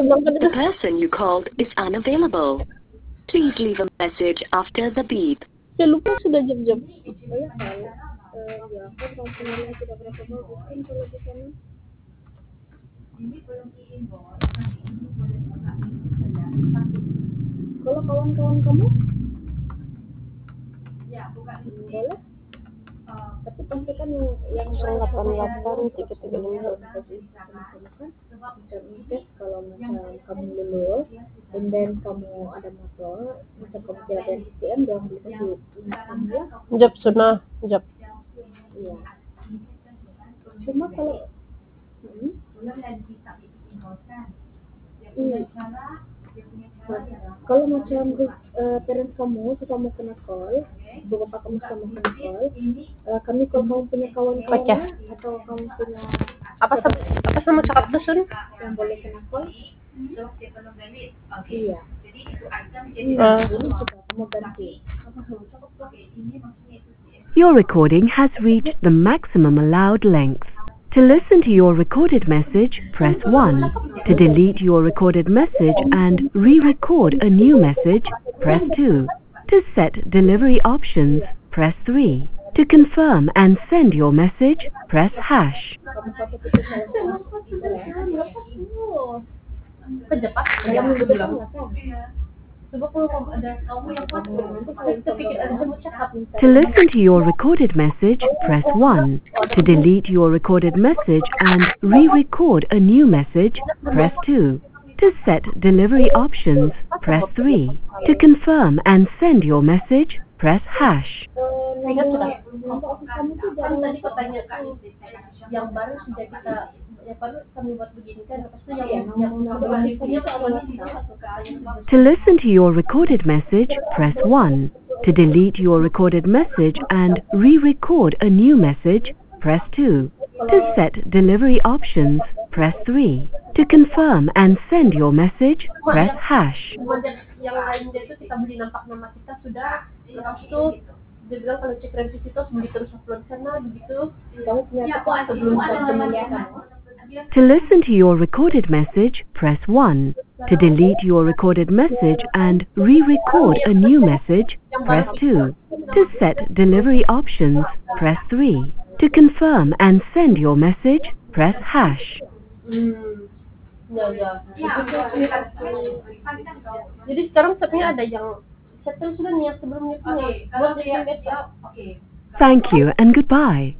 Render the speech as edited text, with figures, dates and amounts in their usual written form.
berangkat The itu. person you called is unavailable. Please leave a message after the beep. Saya lupa sudah jam-jam. Oh ya kali. Ya kan komponennya tidak berapa bagus kan kalau di sana. Kalau kawan-kawan kamu? Boleh. Tapi pasti kan yang 088 335 sebab bisa kalau misalnya kamu lulus dan then kamu ada masalah bisa kamu tidak ada SPM jangan bisa di jab sunnah jab iya cuma kalau kalau macam parents kamu suka mau kena call bapak kamu suka mau kena call kami kalau kamu punya kawan-kawan atau kamu punya apa sama cakap dusun yang boleh kena call iya ini juga kamu ganti Your recording has reached the maximum allowed length. To listen to your recorded message, press 1. To delete your recorded message and re-record a new message, press 2. To set delivery options, press 3. To confirm and send your message, press hash. To listen to your recorded message, press 1. To delete your recorded message and re-record a new message, press 2. To set delivery options, press 3. To confirm and send your message, press hash. Yang baru sudah kita kami buat begini kan To listen to your recorded message, press 1. To delete your recorded message and re-record a new message, press 2. To set delivery options, press 3. To confirm and send your message, press hash. Yang lainnya itu kita beli nama kita sudah lepas itu dia bilang kalau cek revisi itu begitu terus upload sana begitu kamu punya sebelum temannya kamu. To listen to your recorded message, press 1. To delete your recorded message and re-record a new message, press 2. To set delivery options, press 3. To confirm and send your message, press hash. Jadi sekarang sebenarnya ada yang saya sudah niat sebelumnya punya buat bikin besok. Thank you and goodbye.